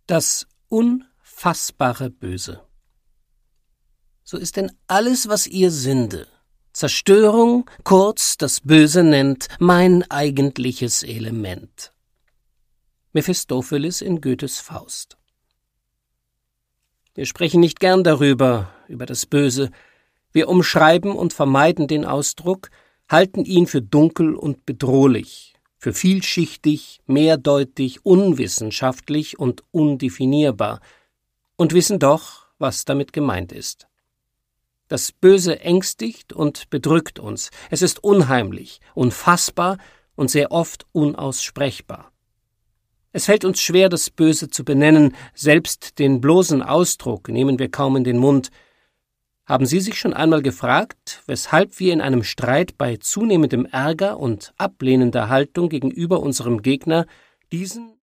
Das unfassbare Böse. So ist denn alles, was ihr Sünde, Zerstörung, kurz das Böse nennt, mein eigentliches Element. Mephistopheles in Goethes Faust. Wir sprechen nicht gern darüber, über das Böse. Wir umschreiben und vermeiden den Ausdruck, halten ihn für dunkel und bedrohlich, für vielschichtig, mehrdeutig, unwissenschaftlich und undefinierbar und wissen doch, was damit gemeint ist. Das Böse ängstigt und bedrückt uns. Es ist unheimlich, unfassbar und sehr oft unaussprechbar. Es fällt uns schwer, das Böse zu benennen, selbst den bloßen Ausdruck nehmen wir kaum in den Mund. Haben Sie sich schon einmal gefragt, weshalb wir in einem Streit bei zunehmendem Ärger und ablehnender Haltung gegenüber unserem Gegner diesen